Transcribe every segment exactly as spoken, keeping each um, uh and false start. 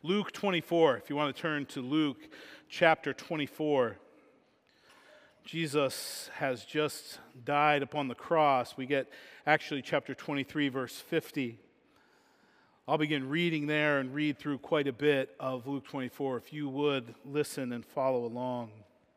Luke twenty-four, if you want to turn to Luke chapter twenty-four. Jesus has just died upon the cross. We get actually chapter twenty-three, verse fifty. I'll begin reading there and read through quite a bit of Luke twenty-four. If you would listen and follow along.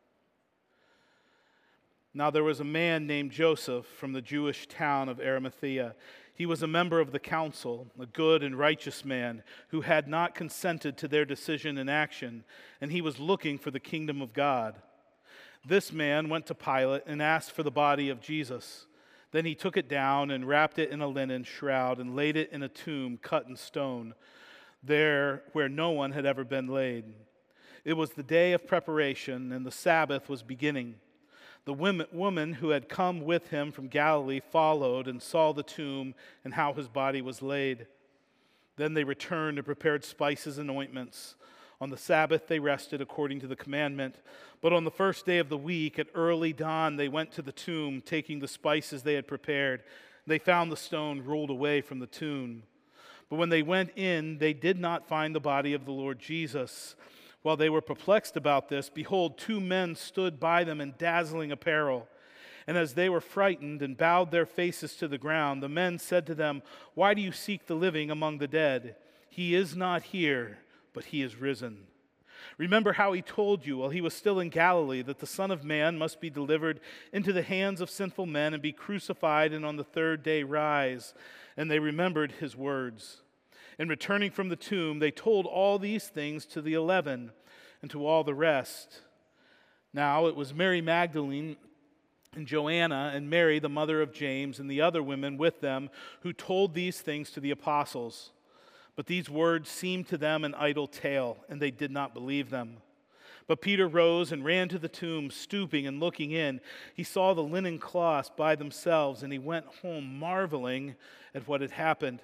Now there was a man named Joseph from the Jewish town of Arimathea. He was a member of the council, a good and righteous man who had not consented to their decision and action, and he was looking for the kingdom of God. This man went to Pilate and asked for the body of Jesus. Then he took it down and wrapped it in a linen shroud and laid it in a tomb cut in stone, there where no one had ever been laid. It was the day of preparation, and the Sabbath was beginning. The women, woman who had come with him from Galilee followed and saw the tomb and how his body was laid. Then they returned and prepared spices and ointments. On the Sabbath they rested according to the commandment. But on the first day of the week, at early dawn, they went to the tomb, taking the spices they had prepared. They found the stone rolled away from the tomb. But when they went in, they did not find the body of the Lord Jesus. While they were perplexed about this, behold, two men stood by them in dazzling apparel. And as they were frightened and bowed their faces to the ground, the men said to them, "Why do you seek the living among the dead? He is not here, but he is risen. Remember how he told you while he was still in Galilee that the Son of Man must be delivered into the hands of sinful men and be crucified and on the third day rise." And they remembered his words. And returning from the tomb, they told all these things to the eleven and to all the rest. Now it was Mary Magdalene and Joanna and Mary, the mother of James, and the other women with them who told these things to the apostles. But these words seemed to them an idle tale, and they did not believe them. But Peter rose and ran to the tomb, stooping and looking in. He saw the linen cloths by themselves, and he went home marveling at what had happened.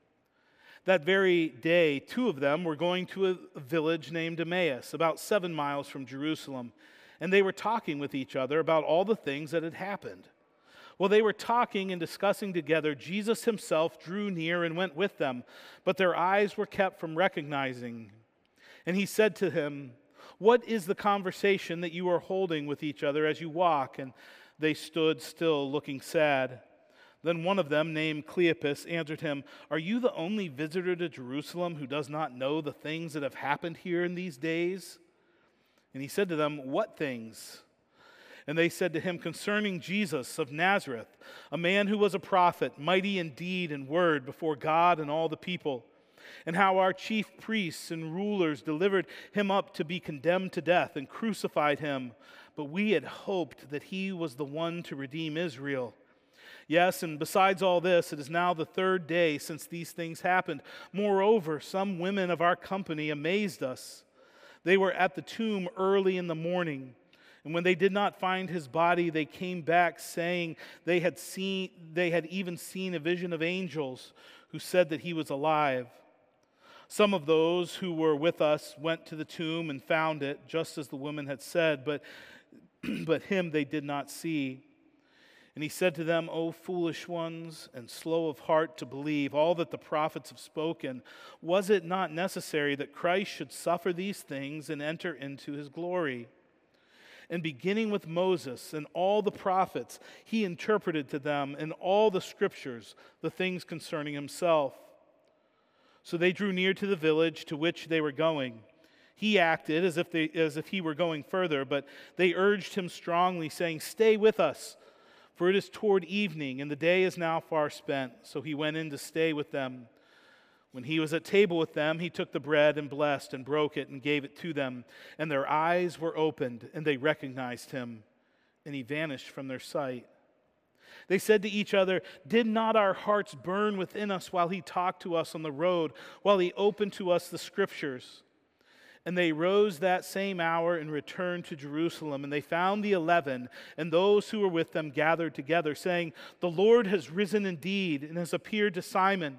That very day, two of them were going to a village named Emmaus, about seven miles from Jerusalem, and they were talking with each other about all the things that had happened. While they were talking and discussing together, Jesus himself drew near and went with them, but their eyes were kept from recognizing. And he said to him, "What is the conversation that you are holding with each other as you walk?" And they stood still, looking sad. Then one of them, named Cleopas, answered him, "Are you the only visitor to Jerusalem who does not know the things that have happened here in these days?" And he said to them, "What things?" And they said to him, "Concerning Jesus of Nazareth, a man who was a prophet, mighty in deed and word before God and all the people, and how our chief priests and rulers delivered him up to be condemned to death and crucified him. But we had hoped that he was the one to redeem Israel. Yes, and besides all this, it is now the third day since these things happened. Moreover, some women of our company amazed us. They were at the tomb early in the morning, and when they did not find his body, they came back saying they had seen, they had even seen a vision of angels who said that he was alive. Some of those who were with us went to the tomb and found it, just as the women had said, but, but him they did not see. And he said to them, "O foolish ones, and slow of heart to believe all that the prophets have spoken, was it not necessary that Christ should suffer these things and enter into his glory?" And beginning with Moses and all the prophets, he interpreted to them in all the scriptures the things concerning himself. So they drew near to the village to which they were going. He acted as if they, as if he were going further, but they urged him strongly, saying, "Stay with us, for it is toward evening, and the day is now far spent." So he went in to stay with them. When he was at table with them, he took the bread and blessed and broke it and gave it to them. And their eyes were opened, and they recognized him, and he vanished from their sight. They said to each other, "Did not our hearts burn within us while he talked to us on the road, while he opened to us the scriptures?" And they rose that same hour and returned to Jerusalem. And they found the eleven and those who were with them gathered together, saying, "The Lord has risen indeed and has appeared to Simon."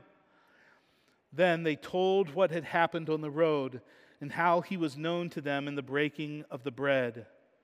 Then they told what had happened on the road and how he was known to them in the breaking of the bread.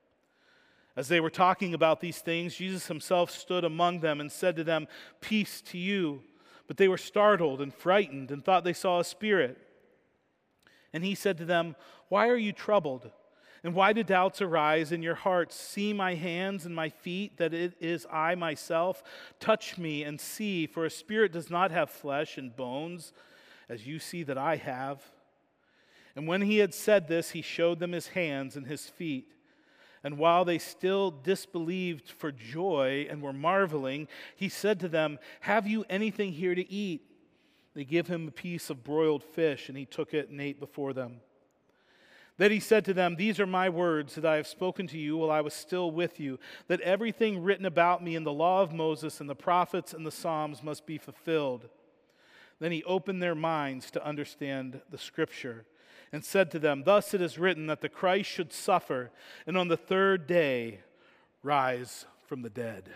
As they were talking about these things, Jesus himself stood among them and said to them, "Peace to you." But they were startled and frightened and thought they saw a spirit. And he said to them, "Why are you troubled? And why do doubts arise in your hearts? See my hands and my feet, that it is I myself. Touch me and see, for a spirit does not have flesh and bones, as you see that I have." And when he had said this, he showed them his hands and his feet. And while they still disbelieved for joy and were marveling, he said to them, "Have you anything here to eat?" They give him a piece of broiled fish, and he took it and ate before them. Then he said to them, "These are my words that I have spoken to you while I was still with you, that everything written about me in the law of Moses and the prophets and the Psalms must be fulfilled." Then he opened their minds to understand the scripture, and said to them, "Thus it is written that the Christ should suffer, and on the third day rise from the dead."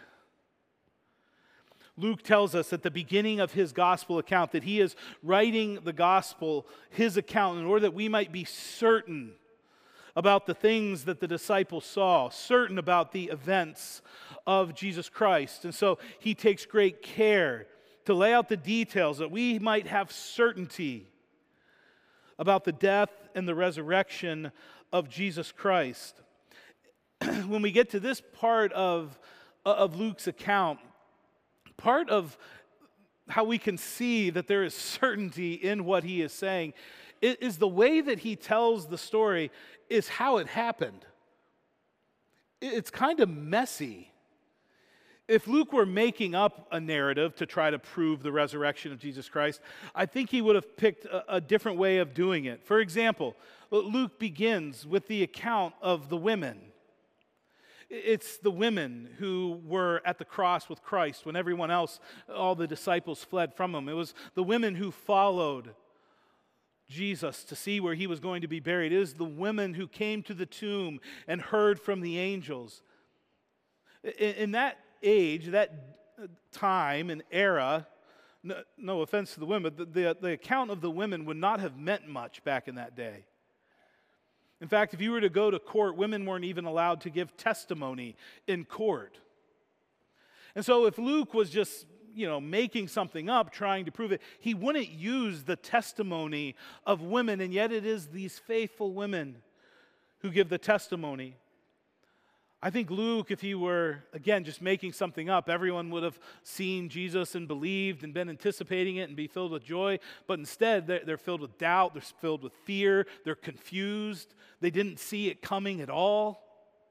Luke tells us at the beginning of his gospel account that he is writing the gospel, his account, in order that we might be certain about the things that the disciples saw, certain about the events of Jesus Christ. And so he takes great care to lay out the details that we might have certainty about the death and the resurrection of Jesus Christ. When we get to this part of, of Luke's account, part of how we can see that there is certainty in what he is saying is the way that he tells the story is how it happened. It's kind of messy. If Luke were making up a narrative to try to prove the resurrection of Jesus Christ, I think he would have picked a, a different way of doing it. For example, Luke begins with the account of the women. It's the women who were at the cross with Christ when everyone else, all the disciples, fled from him. It was the women who followed Jesus to see where he was going to be buried. It is the women who came to the tomb and heard from the angels. In, in that age, that time and era, no, no offense to the women, but the, the, the account of the women would not have meant much back in that day. In fact, if you were to go to court, women weren't even allowed to give testimony in court. And so if Luke was just, you know, making something up, trying to prove it, he wouldn't use the testimony of women, and yet it is these faithful women who give the testimony. I think Luke, if he were, again, just making something up, everyone would have seen Jesus and believed and been anticipating it and be filled with joy. But instead, they're, they're filled with doubt. They're filled with fear. They're confused. They didn't see it coming at all.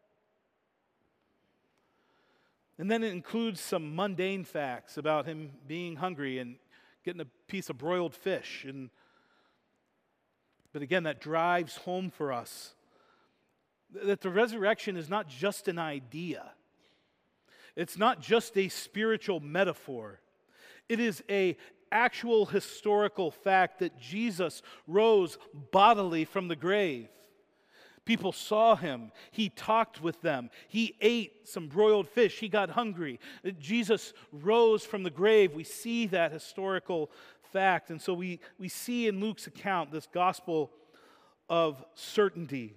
And then it includes some mundane facts about him being hungry and getting a piece of broiled fish. And, but again, that drives home for us that the resurrection is not just an idea. It's not just a spiritual metaphor. It is an actual historical fact that Jesus rose bodily from the grave. People saw him. He talked with them. He ate some broiled fish. He got hungry. Jesus rose from the grave. We see that historical fact. And so we, we see in Luke's account this gospel of certainty.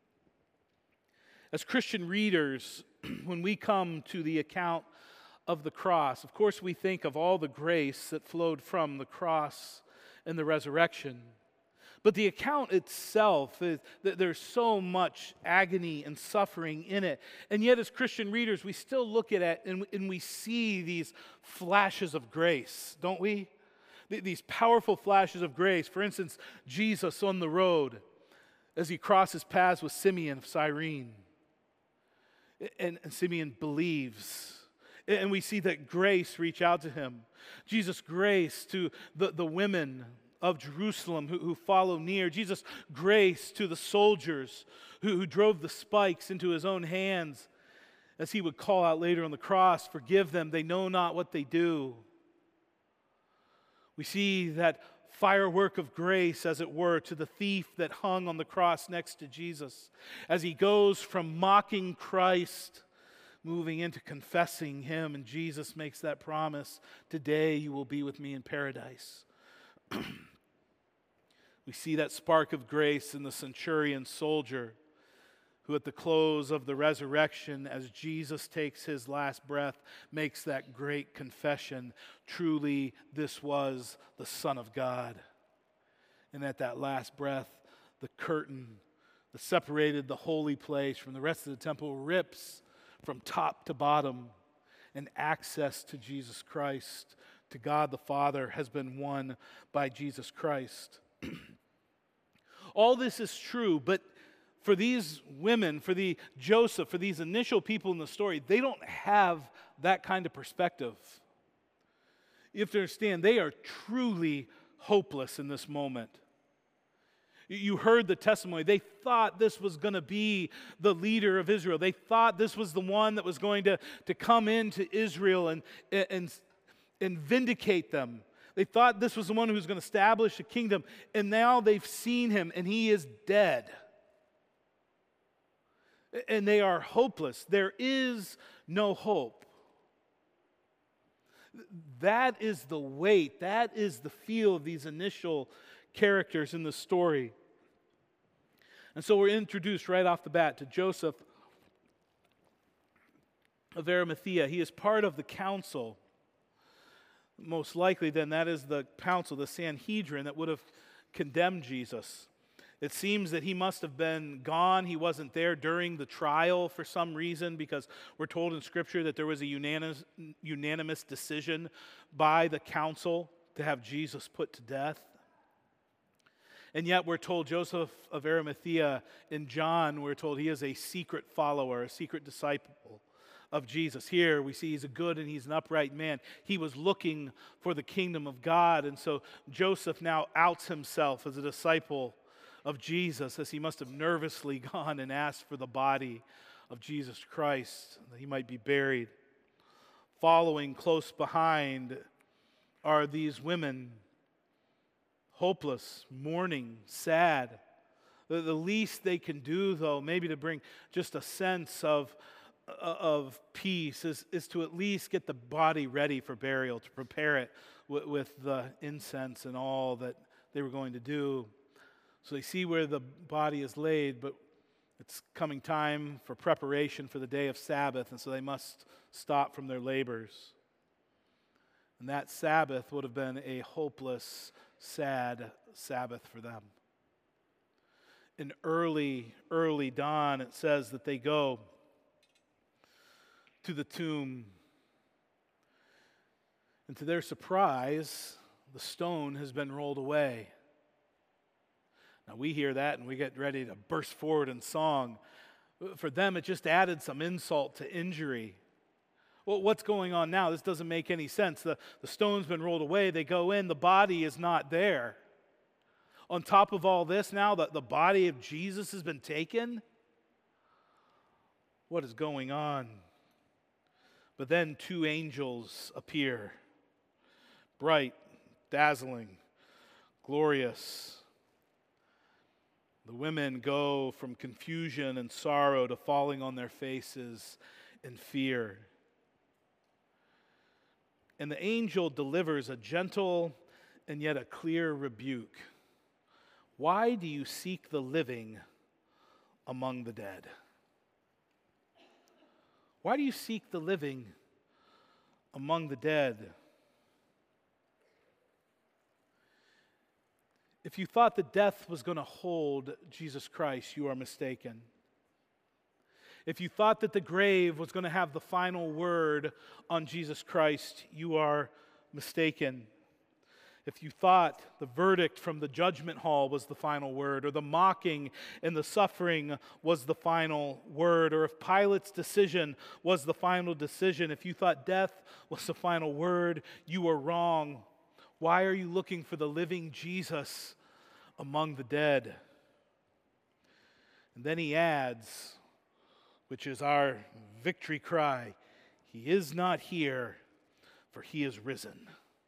As Christian readers, when we come to the account of the cross, of course we think of all the grace that flowed from the cross and the resurrection. But the account itself, is, there's so much agony and suffering in it. And yet as Christian readers, we still look at it and, and we see these flashes of grace, don't we? These powerful flashes of grace. For instance, Jesus on the road as he crosses paths with Simeon of Cyrene. And, and Simeon believes. And we see that grace reach out to him. Jesus' grace to the, the women of Jerusalem who, who follow near. Jesus' grace to the soldiers who, who drove the spikes into his own hands. As he would call out later on the cross, "Forgive them, they know not what they do." We see that firework of grace, as it were, to the thief that hung on the cross next to Jesus, as he goes from mocking Christ, moving into confessing him, and Jesus makes that promise, "Today you will be with me in paradise." We see that spark of grace in the centurion soldier who at the close of the resurrection, as Jesus takes his last breath, makes that great confession, "Truly this was the Son of God." And at that last breath, the curtain that separated the holy place from the rest of the temple rips from top to bottom, and access to Jesus Christ, to God the Father, has been won by Jesus Christ. All this is true, but for these women, for the Joseph, for these initial people in the story, they don't have that kind of perspective. You have to understand, they are truly hopeless in this moment. You heard the testimony. They thought this was going to be the leader of Israel. They thought this was the one that was going to, to come into Israel and, and, and vindicate them. They thought this was the one who was going to establish a kingdom. And now they've seen him, and he is dead. And they are hopeless. There is no hope. That is the weight, that is the feel of these initial characters in the story. And so we're introduced right off the bat to Joseph of Arimathea. He is part of the council. Most likely then that is the council, the Sanhedrin, that would have condemned Jesus. It seems that he must have been gone. He wasn't there during the trial for some reason, because we're told in Scripture that there was a unanimous, unanimous decision by the council to have Jesus put to death. And yet we're told Joseph of Arimathea, in John, we're told he is a secret follower, a secret disciple of Jesus. Here we see he's a good and he's an upright man. He was looking for the kingdom of God, and so Joseph now outs himself as a disciple of Jesus, as he must have nervously gone and asked for the body of Jesus Christ, that he might be buried. Following close behind are these women, hopeless, mourning, sad. The, the least they can do, though, maybe to bring just a sense of, of peace, is, is to at least get the body ready for burial, to prepare it with, with the incense and all that they were going to do. So they see where the body is laid, but it's coming time for preparation for the day of Sabbath, and so they must stop from their labors. And that Sabbath would have been a hopeless, sad Sabbath for them. In early, early dawn, it says that they go to the tomb. And to their surprise, the stone has been rolled away. Now we hear that and we get ready to burst forward in song. For them, it just added some insult to injury. Well, what's going on now? This doesn't make any sense. The, the stone's been rolled away. They go in. The body is not there. On top of all this now, the, the body of Jesus has been taken. What is going on? But then two angels appear. Bright, dazzling, glorious. The women go from confusion and sorrow to falling on their faces in fear. And the angel delivers a gentle and yet a clear rebuke. Why do you seek the living among the dead? Why do you seek the living among the dead? If you thought that death was going to hold Jesus Christ, you are mistaken. If you thought that the grave was going to have the final word on Jesus Christ, you are mistaken. If you thought the verdict from the judgment hall was the final word, or the mocking and the suffering was the final word, or if Pilate's decision was the final decision, if you thought death was the final word, you were wrong. Why are you looking for the living Jesus among the dead? And then he adds, which is our victory cry, he is not here, for he is risen.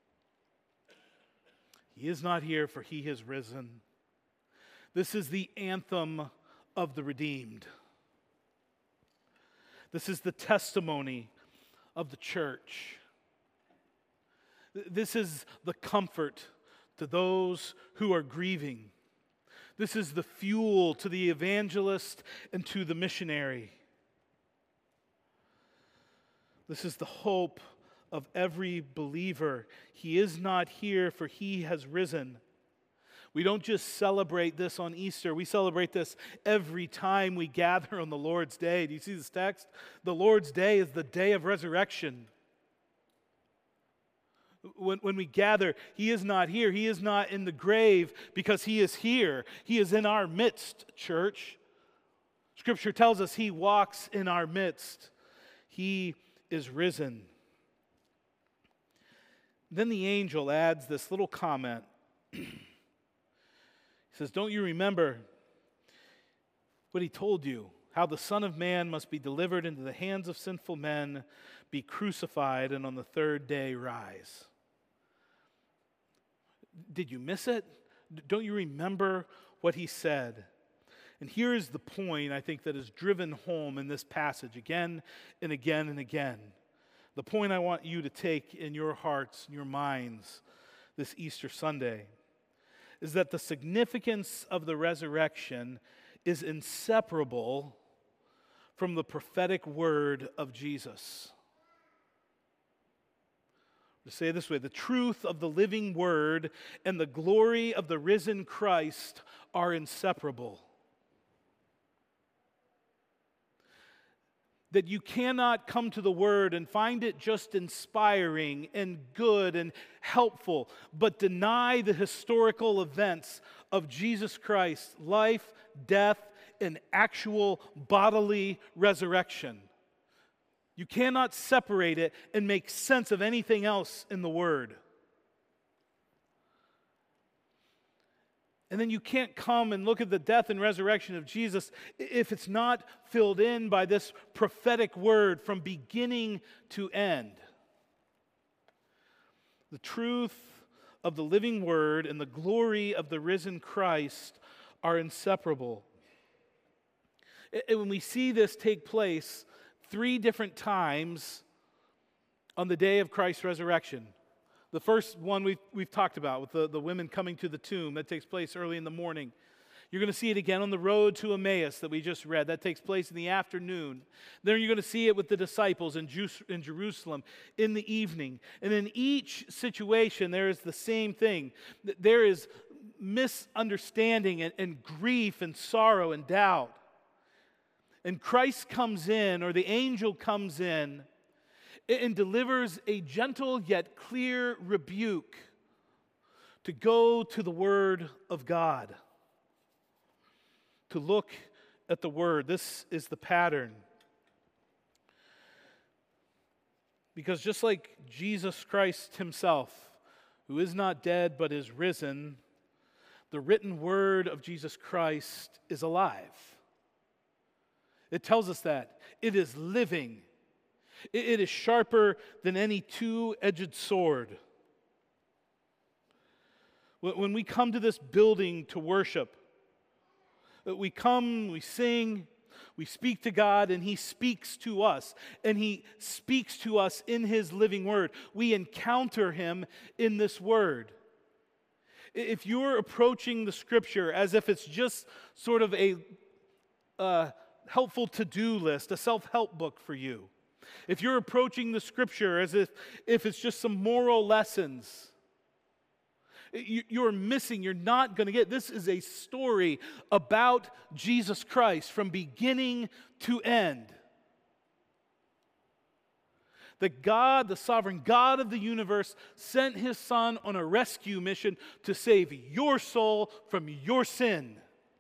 He is not here, for he has risen. This is the anthem of the redeemed. This is the testimony of the church. This is the comfort to those who are grieving. This is the fuel to the evangelist and to the missionary. This is the hope of every believer. He is not here, for he has risen. We don't just celebrate this on Easter. We celebrate this every time we gather on the Lord's Day. Do you see this text? The Lord's Day is the day of resurrection. When, when we gather, He is not here. He is not in the grave because He is here. He is in our midst, church. Scripture tells us He walks in our midst. He is risen. Then the angel adds this little comment. He says, don't you remember what He told you? How the Son of Man must be delivered into the hands of sinful men, be crucified, and on the third day rise. Did you miss it? Don't you remember what He said? And here is the point, I think, that is driven home in this passage again and again and again. The point I want you to take in your hearts and your minds this Easter Sunday is that the significance of the resurrection is inseparable from the prophetic word of Jesus. To say it this way, the truth of the living word and the glory of the risen Christ are inseparable. That you cannot come to the Word and find it just inspiring and good and helpful, but deny the historical events of Jesus Christ's life, death, and actual bodily resurrection. You cannot separate it and make sense of anything else in the Word. And then you can't come and look at the death and resurrection of Jesus if it's not filled in by this prophetic word from beginning to end. The truth of the living word and the glory of the risen Christ are inseparable. And when we see this take place three different times on the day of Christ's resurrection. The first one we've, we've talked about with the, the women coming to the tomb. That takes place early in the morning. You're going to see it again on the road to Emmaus that we just read. That takes place in the afternoon. Then you're going to see it with the disciples in, Ju- in Jerusalem in the evening. And in each situation, there is the same thing. There is misunderstanding and, and grief and sorrow and doubt. And Christ comes in, or the angel comes in, and delivers a gentle yet clear rebuke to go to the Word of God, to look at the Word. This is the pattern. Because just like Jesus Christ Himself, who is not dead but is risen, the written Word of Jesus Christ is alive. It tells us that. It is living. It is sharper than any two-edged sword. When we come to this building to worship, we come, we sing, we speak to God, and He speaks to us. And He speaks to us in His living word. We encounter Him in this word. If you're approaching the Scripture as if it's just sort of a uh, helpful to-do list, a self-help book for you, if you're approaching the Scripture as if, if it's just some moral lessons, you, you're missing, you're not going to get. This is a story about Jesus Christ from beginning to end. That God, the sovereign God of the universe, sent His Son on a rescue mission to save your soul from your sin.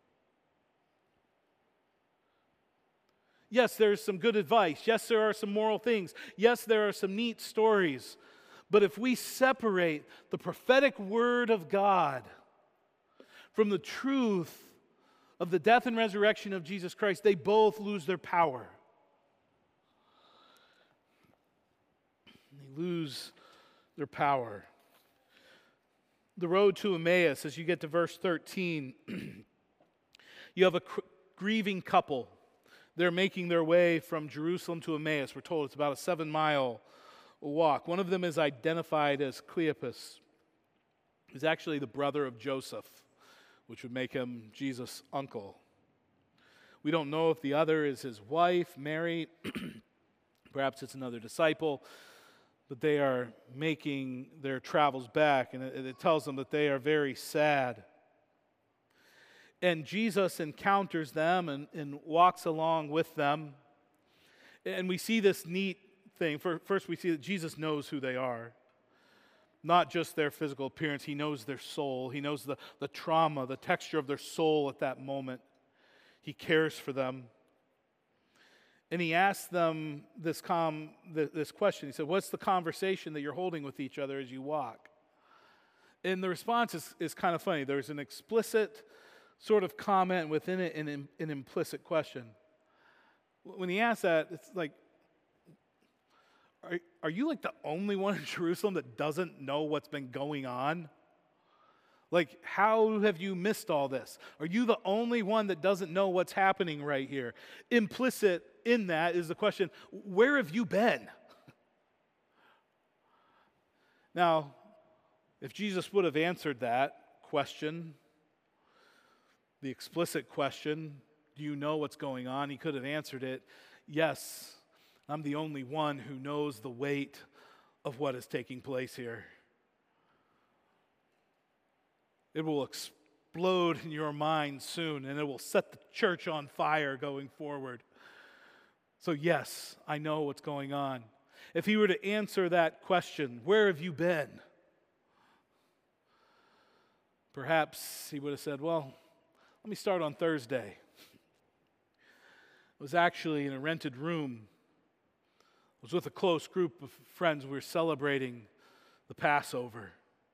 Yes, there's some good advice. Yes, there are some moral things. Yes, there are some neat stories. But if we separate the prophetic word of God from the truth of the death and resurrection of Jesus Christ, they both lose their power. They lose their power. The road to Emmaus, as you get to verse thirteen, you have a cr- grieving couple. They're making their way from Jerusalem to Emmaus. We're told it's about a seven-mile walk. One of them is identified as Cleopas. He's actually the brother of Joseph, which would make him Jesus' uncle. We don't know if the other is his wife, Mary. Perhaps it's another disciple. But they are making their travels back, and it, it tells them that they are very sad. And Jesus encounters them and, and walks along with them. And we see this neat thing. First, we see that Jesus knows who they are. Not just their physical appearance. He knows their soul. He knows the, the trauma, the texture of their soul at that moment. He cares for them. And he asks them this, com, this question. He said, what's the conversation that you're holding with each other as you walk? And the response is, is kind of funny. There's an explicit sort of comment within it and an, an implicit question. When he asks that, it's like, are, are you like the only one in Jerusalem that doesn't know what's been going on? Like, how have you missed all this? Are you the only one that doesn't know what's happening right here? Implicit in that is the question, where have you been? Now, if Jesus would have answered that question, the explicit question, do you know what's going on? He could have answered it, yes, I'm the only one who knows the weight of what is taking place here. It will explode in your mind soon, and it will set the church on fire going forward. So yes, I know what's going on. If he were to answer that question, where have you been? Perhaps he would have said, well, let me start on Thursday. It was actually in a rented room. I was with a close group of friends. We were celebrating the Passover.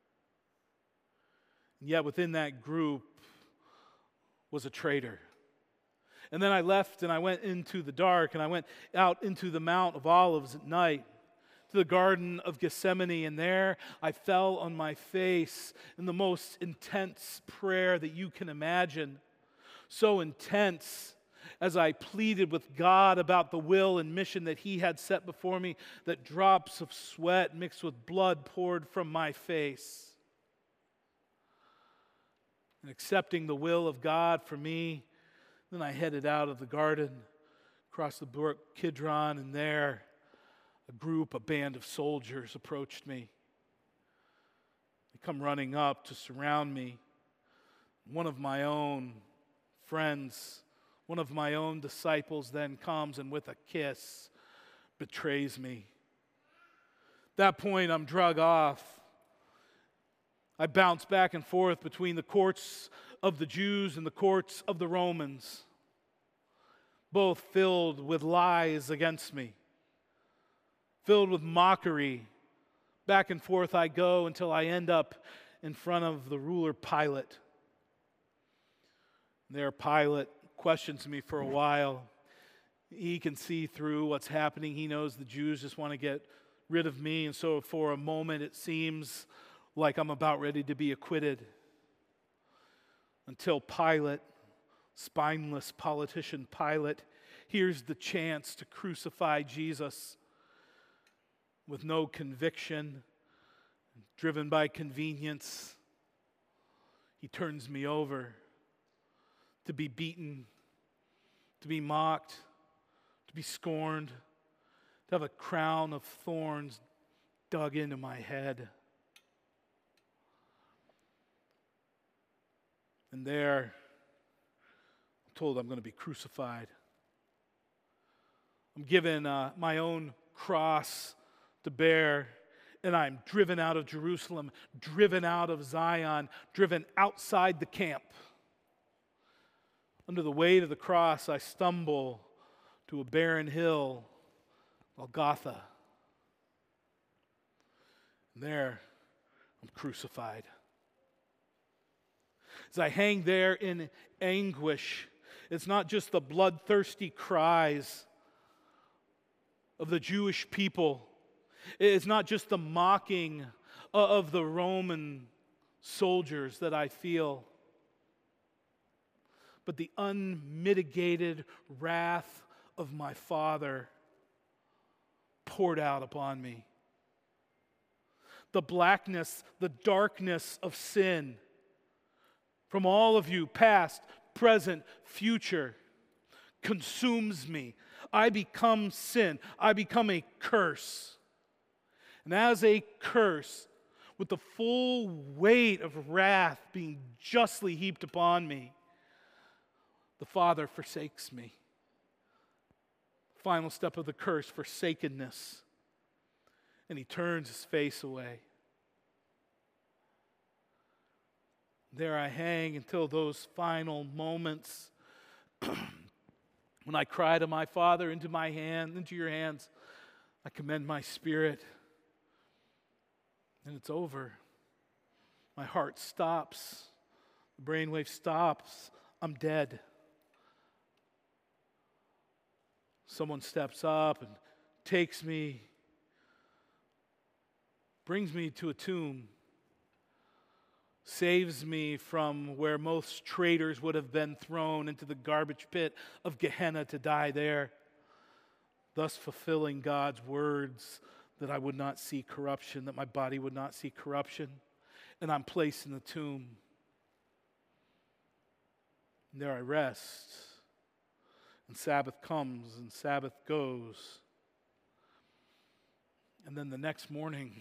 And yet within that group was a traitor. And then I left and I went into the dark and I went out into the Mount of Olives at night, to the Garden of Gethsemane, and there I fell on my face in the most intense prayer that you can imagine. So intense as I pleaded with God about the will and mission that He had set before me, that drops of sweat mixed with blood poured from my face. And accepting the will of God for me, then I headed out of the garden, across the brook Kidron, and there a group, a band of soldiers approached me. They come running up to surround me. One of my own friends, one of my own disciples then comes and with a kiss betrays me. At that point, I'm drug off. I bounce back and forth between the courts of the Jews and the courts of the Romans, both filled with lies against me, filled with mockery. Back and forth I go until I end up in front of the ruler Pilate. There Pilate questions me for a while. He can see through what's happening. He knows the Jews just want to get rid of me, and so for a moment it seems like I'm about ready to be acquitted. Until Pilate, spineless politician Pilate, hears the chance to crucify Jesus with no conviction, driven by convenience. He turns me over to be beaten, to be mocked, to be scorned, to have a crown of thorns dug into my head. And there, I'm told I'm going to be crucified. I'm given uh, my own cross to bear, and I'm driven out of Jerusalem, driven out of Zion, driven outside the camp. Under the weight of the cross, I stumble to a barren hill, Golgotha. And there, I'm crucified. As I hang there in anguish, it's not just the bloodthirsty cries of the Jewish people. It's not just the mocking of the Roman soldiers that I feel, but the unmitigated wrath of my Father poured out upon me. The blackness, the darkness of sin from all of you, past, present, future, consumes me. I become sin. I become a curse. And as a curse, with the full weight of wrath being justly heaped upon me, The father forsakes me. Final step of the curse, forsakenness. And he turns his face away. There I hang until those final moments when I cry to my Father, into my hand, into your hands, I commend my spirit. And it's over. My heart stops. The brainwave stops. I'm dead. Someone steps up and takes me, brings me to a tomb, saves me from where most traitors would have been thrown into the garbage pit of Gehenna to die there, thus fulfilling God's words that I would not see corruption, that my body would not see corruption, and I'm placed in the tomb. And there I rest, and Sabbath comes and Sabbath goes. And then the next morning,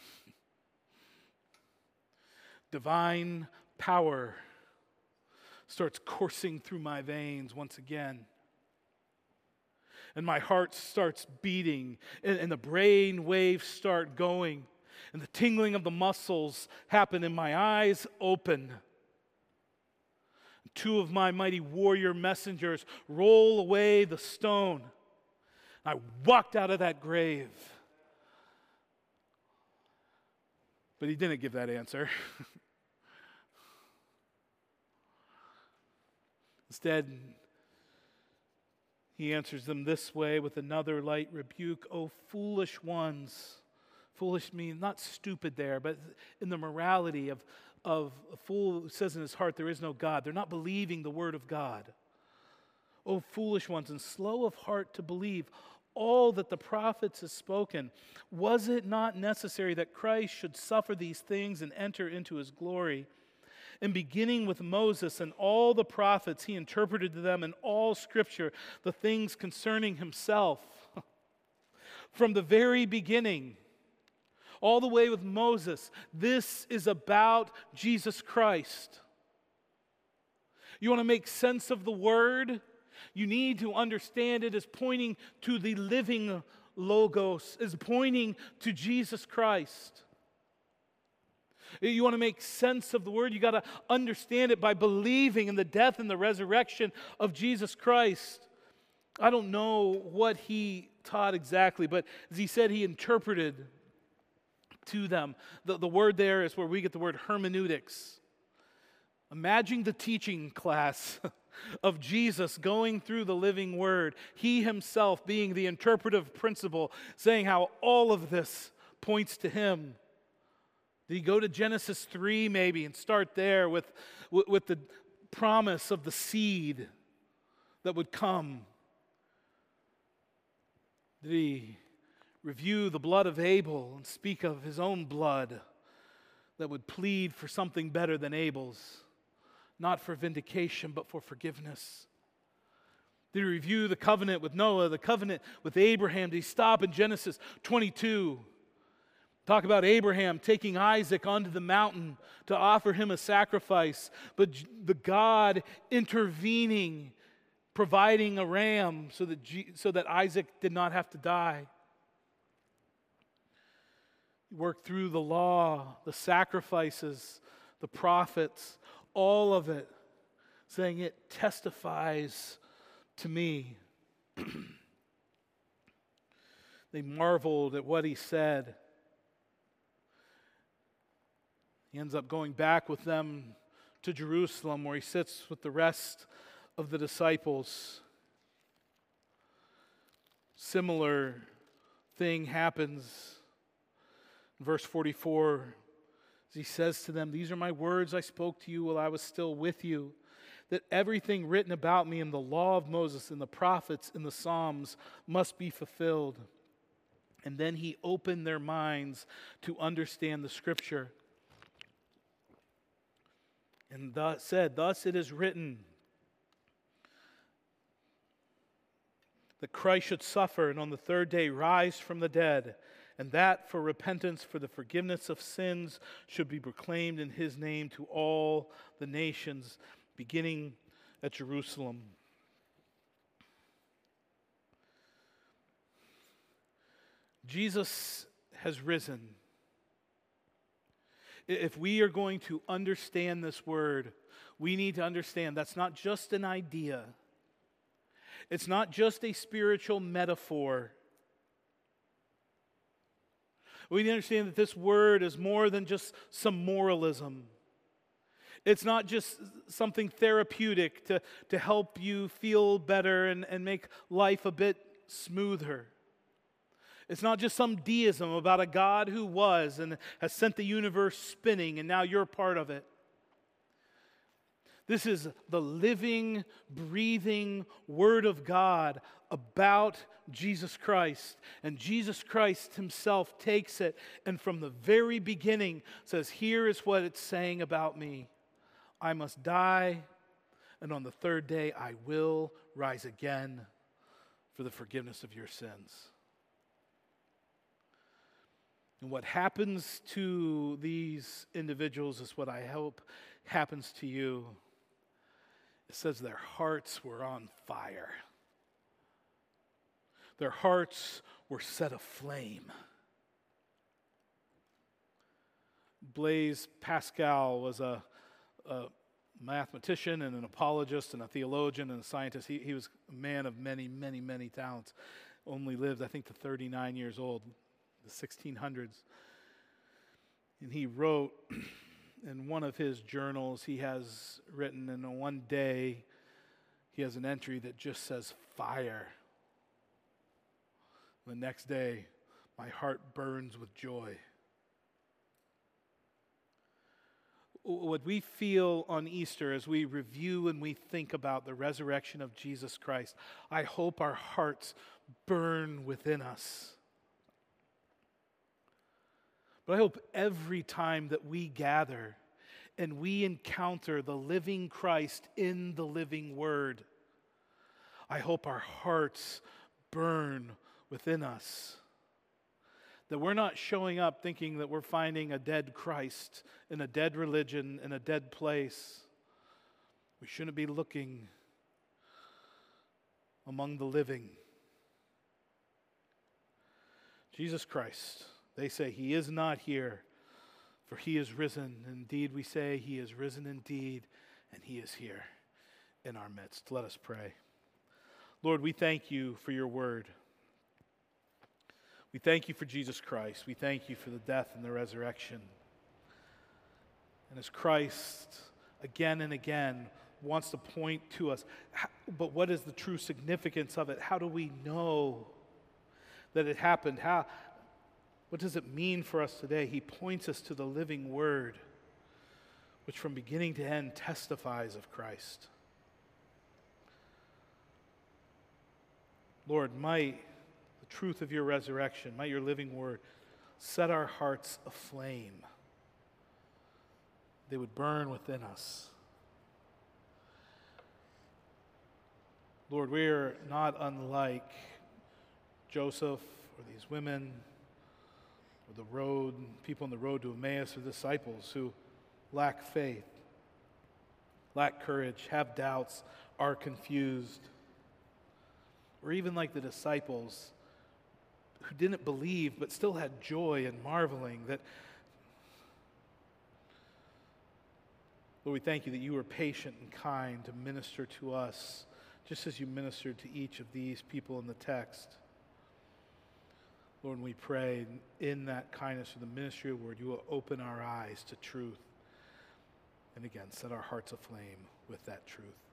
divine power starts coursing through my veins once again. And my heart starts beating, and, and the brain waves start going, and the tingling of the muscles happen, and my eyes open. Two of my mighty warrior messengers roll away the stone. I walked out of that grave. But he didn't give that answer. Instead, he answers them this way with another light rebuke. "O foolish ones." Foolish means not stupid there, but in the morality of, of a fool who says in his heart there is no God. They're not believing the word of God. "O foolish ones, and slow of heart to believe all that the prophets have spoken. Was it not necessary that Christ should suffer these things and enter into his glory? And beginning with Moses and all the prophets, he interpreted to them in all Scripture the things concerning himself." From the very beginning, all the way with Moses, this is about Jesus Christ. You want to make sense of the Word? You need to understand it as pointing to the living Logos, as pointing to Jesus Christ. You want to make sense of the Word, you got to understand it by believing in the death and the resurrection of Jesus Christ. I don't know what he taught exactly, but as he said, he interpreted to them. The, the word there is where we get the word hermeneutics. Imagine the teaching class of Jesus going through the living Word, he himself being the interpretive principle, saying how all of this points to him. Did he go to Genesis three maybe and start there with, with, with the promise of the seed that would come? Did he review the blood of Abel and speak of his own blood that would plead for something better than Abel's? Not for vindication, but for forgiveness. Did he review the covenant with Noah, the covenant with Abraham? Did he stop in Genesis twenty-two? Talk about Abraham taking Isaac onto the mountain to offer him a sacrifice, but the God intervening, providing a ram so that, G- so that Isaac did not have to die. He worked through the law, the sacrifices, the prophets, all of it, saying it testifies to me. They marveled at what he said. He ends up going back with them to Jerusalem, where he sits with the rest of the disciples. Similar thing happens in verse forty-four. As he says to them, "These are my words I spoke to you while I was still with you, that everything written about me in the law of Moses, in the prophets, in the Psalms must be fulfilled." And then he opened their minds to understand the Scripture. And thus said, "Thus it is written, that Christ should suffer and on the third day rise from the dead, and that for repentance, for the forgiveness of sins, should be proclaimed in his name to all the nations, beginning at Jerusalem." Jesus has risen. If we are going to understand this word, we need to understand that's not just an idea. It's not just a spiritual metaphor. We need to understand that this word is more than just some moralism. It's not just something therapeutic to, to help you feel better and, and make life a bit smoother. It's not just some deism about a God who was and has sent the universe spinning and now you're part of it. This is the living, breathing Word of God about Jesus Christ. And Jesus Christ himself takes it and from the very beginning says, here is what it's saying about me. I must die, and on the third day I will rise again for the forgiveness of your sins. And what happens to these individuals is what I hope happens to you. It says their hearts were on fire. Their hearts were set aflame. Blaise Pascal was a, a mathematician and an apologist and a theologian and a scientist. He, he was a man of many, many, many talents. Only lived, I think, to thirty-nine years old, the sixteen hundreds. And he wrote in one of his journals, he has written in one day, he has an entry that just says fire. The next day, my heart burns with joy. What we feel on Easter as we review and we think about the resurrection of Jesus Christ, I hope our hearts burn within us. But I hope every time that we gather and we encounter the living Christ in the living Word, I hope our hearts burn within us. That we're not showing up thinking that we're finding a dead Christ in a dead religion, in a dead place. We shouldn't be looking among the living. Jesus Christ, they say he is not here, for he is risen. Indeed, we say he is risen indeed, and he is here in our midst. Let us pray. Lord, we thank you for your word. We thank you for Jesus Christ. We thank you for the death and the resurrection. And as Christ, again and again, wants to point to us, but what is the true significance of it? How do we know that it happened? How, what does it mean for us today? He points us to the living Word, which from beginning to end testifies of Christ. Lord, might the truth of your resurrection, might your living Word set our hearts aflame. They would burn within us. Lord, we are not unlike Joseph or these women or the road, people on the road to Emmaus or disciples who lack faith, lack courage, have doubts, are confused. Or even like the disciples who didn't believe but still had joy and marveling that, Lord, we thank you that you were patient and kind to minister to us just as you ministered to each of these people in the text. Lord, we pray in that kindness of the ministry of the word, you will open our eyes to truth. And again, set our hearts aflame with that truth.